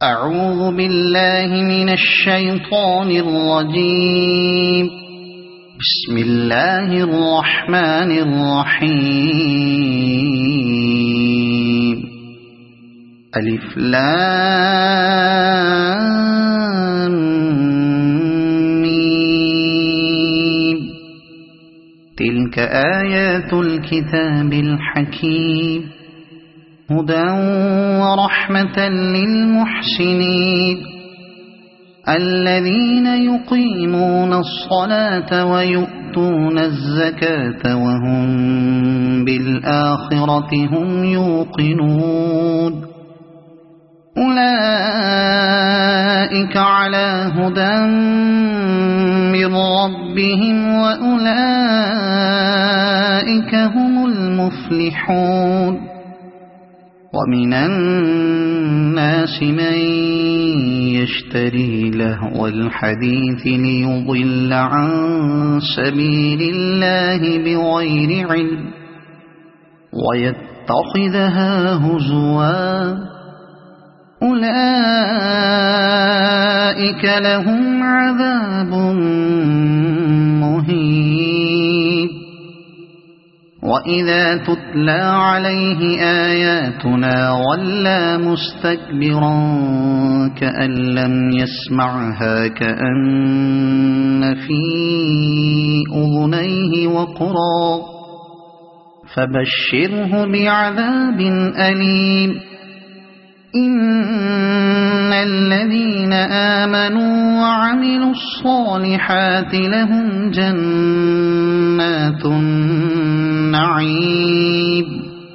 أعوذ بالله من الشيطان الرجيم. بسم الله الرحمن الرحيم. ألف لام ميم. تلك آيات الكتاب الحكيم هدى ورحمة للمحسنين الذين يقيمون الصلاة ويؤتون الزكاة وهم بالآخرة هم يوقنون أولئك على هدى من ربهم وأولئك هم المفلحون. ومن الناس من يشتري لهو الحديث ليضل عن سبيل الله بغير علم ويتخذها هزوا أولئك لهم عذاب مهين. وإذا تتلى عليه آياتنا ولى مستكبرا كأن لم يسمعها كأن في أذنيه وقرا فبشره بعذاب أليم. إن الذين آمنوا وعملوا الصالحات لهم جنات النعيم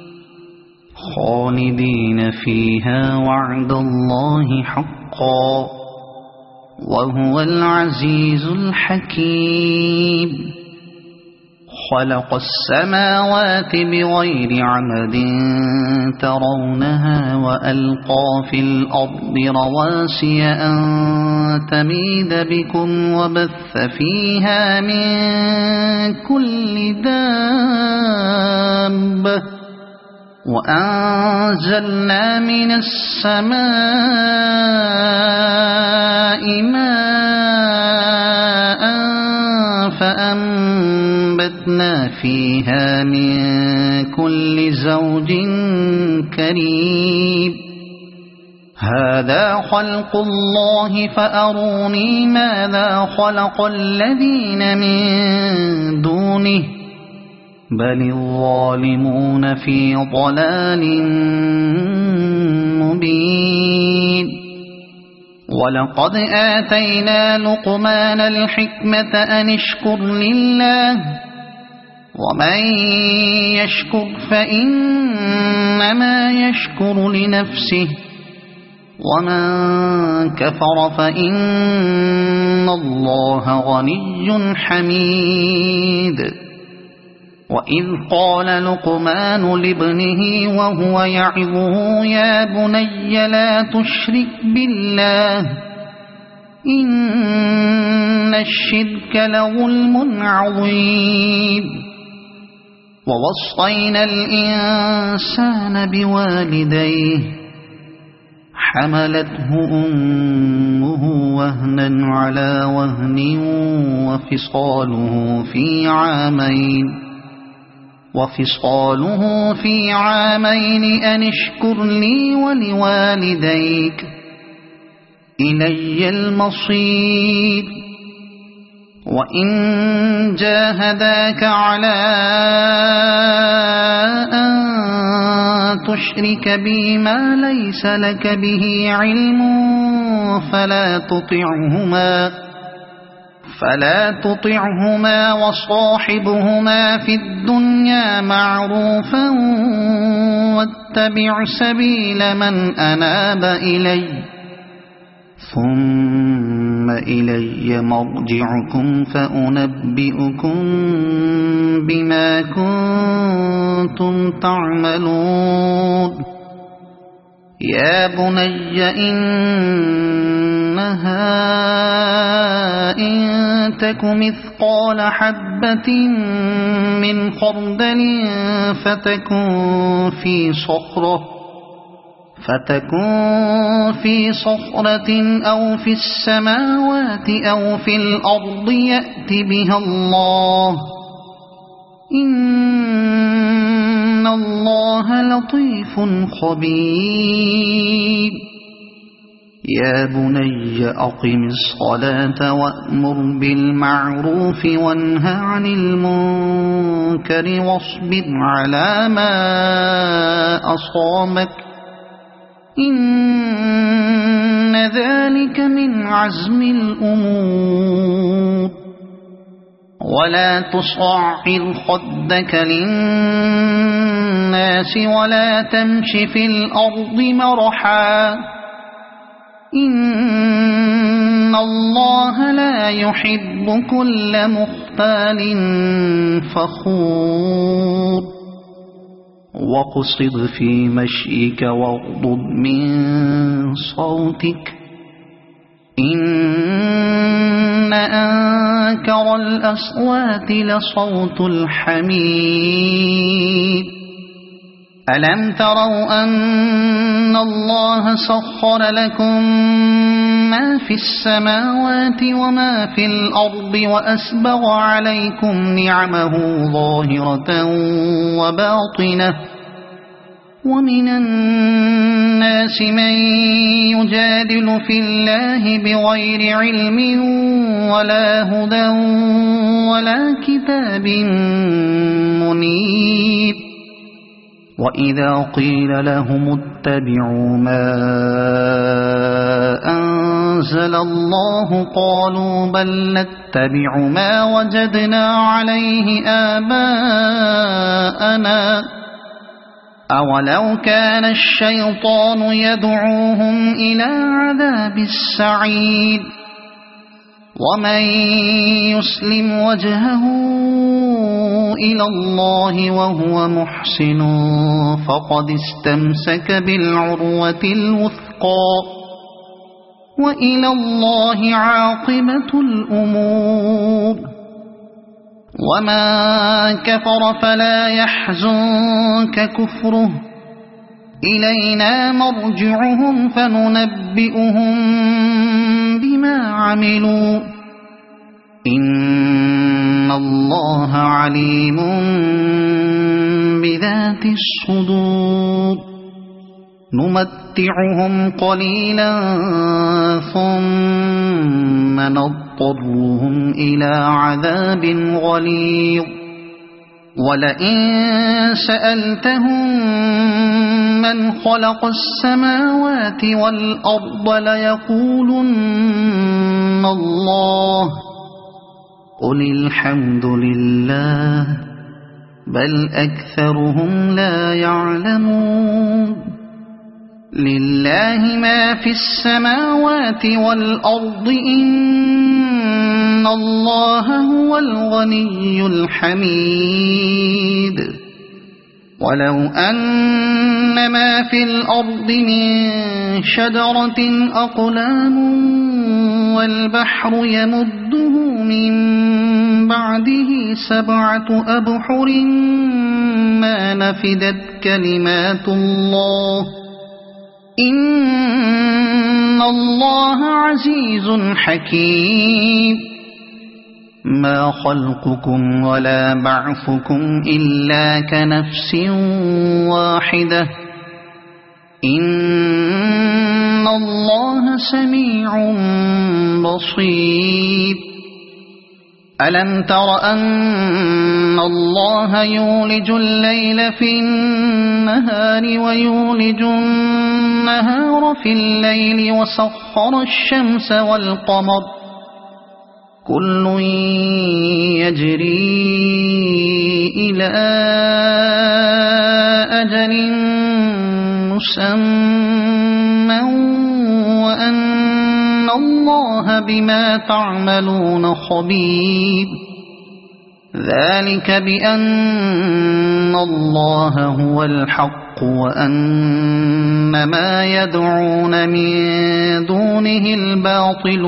خالدين فيها وعد الله حقا وهو العزيز الحكيم. خلق السماوات بغير عمد ترونها وألقى في الأرض رواسي أن تميد بكم وبث فيها من كل دابة وأنزلنا من السماء ماء فأنبتنا فيها من كل زوج كريم. هذا خلق الله فأروني ماذا خلق الذين من دونه بل الظالمون في ضلال مبين. ولقد آتينا لقمان الحكمة أن اشكر لله ومن يشكر فإنما يشكر لنفسه ومن كفر فإن الله غني حميد. وإذ قال لقمان لابنه وهو يعظه يا بني لا تشرك بالله إن الشرك لظلم عظيم. ووصينا الإنسان بوالديه حملته أمه وهنا على وهن وفصاله في عامين أن اشكر لي ولوالديك إلي المصير. وإن جاهداك على أن تشرك بي ما ليس لك به علم فلا تطعهما وصاحبهما في الدنيا معروفا واتبع سبيل من أناب إلي ثم إلي مرجعكم فأنبئكم بما كنتم تعملون. يا بني إنها إن تك مثقال حبة من خردل فتكن فتكون في صخرة أو في السماوات أو في الأرض يأت بها الله إن الله لطيف خبير يا بني أقم الصلاة وأمر بالمعروف وانه عن المنكر واصبر على ما أصابك إن ذلك من عزم الأمور ولا تصعر خدك للناس ولا تمش في الأرض مرحا إن الله لا يحب كل مختال فخور واقصد في مشيك واغضض من صوتك إن أنكر الأصوات لصوت الحمير ألم تروا أن الله سخر لكم ما في السماوات وما في الأرض وأسبغ عليكم نعمه ظاهرة وباطنة ومن الناس من يجادل في الله بغير علم ولا هدى ولا كتاب منير وإذا قيل لهم اتبعوا ما أنزل الله قالوا بل نتبع ما وجدنا عليه آباءنا أولو كان الشيطان يدعوهم إلى عذاب السعير ومن يسلم وجهه إلى الله وهو محسن فقد استمسك بالعروة الوثقى وإلى الله عاقبة الأمور وما كفر فلا يحزنك كفره إلينا مرجعهم فننبئهم بما عملوا إن الله عليم بذات الصدور نمتعهم قليلا ثم نضطرهم إلى عذاب غليظ ولئن سألتهم من خلق السماوات والأرض ليقولن الله قل الحمد لله بل أكثرهم لا يعلمون لله ما في السماوات والأرض إن الله هو الغني الحميد ولو أن ما في الأرض من شجرة أقلام والبحر يمده من بعده 7 أبحر ما نفدت كلمات الله إن الله عزيز حكيم ما خلقكم ولا بعثكم إلا كنفس واحدة إن الله سميع بصير ألم تر أن الله يولج الليل في النهار ويولج النهار في الليل وسخر الشمس والقمر كل يجري إلى أجل مسمى وأن الله بما تعملون خبير ذلك بأن الله هو الحق وأن ما يدعون من دونه الباطل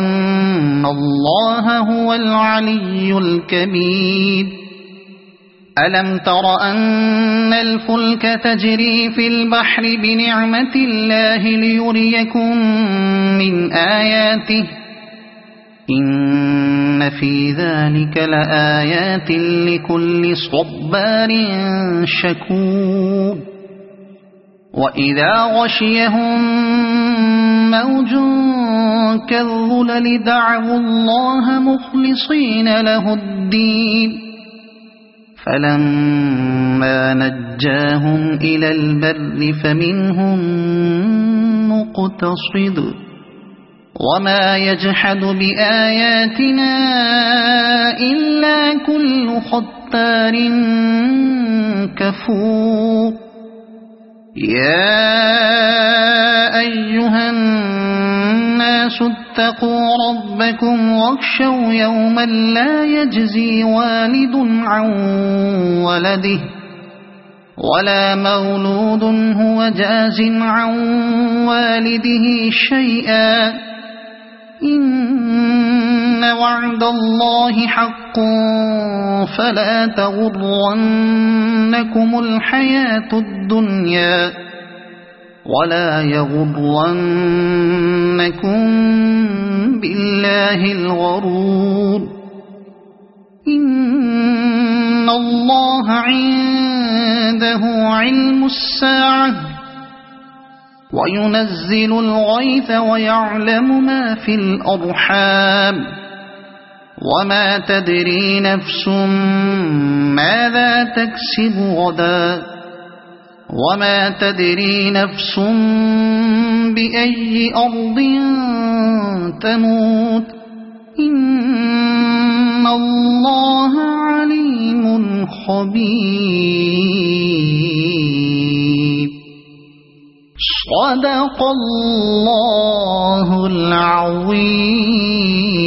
وأن الله هو العلي الكبير ألم تر أن الفلك تجري في البحر بنعمة الله ليريكم من آياته إن في ذلك لآيات لكل صبار شكور وإذا غشيهم موج كالظلل دعوا الله مخلصين له الدين فلما نجاهم إلى البر فمنهم مقتصد وما يجحد بآياتنا إلا كل ختار كفور يا أيها الناس اتقوا ربكم واخشوا يوما لا يجزي والد عن ولده ولا مولود هو جاز عن والده شيئا إن وعد الله حق فلا تغرنكم الحياة الدنيا ولا يغرنكم بالله الغرور إن الله عنده علم الساعة وينزل الغيث ويعلم ما في الأرحام وما تدري نفس ماذا تكسب غدا وما تدري نفس بأي أرض تموت إن الله عليم خبير صدق الله العظيم.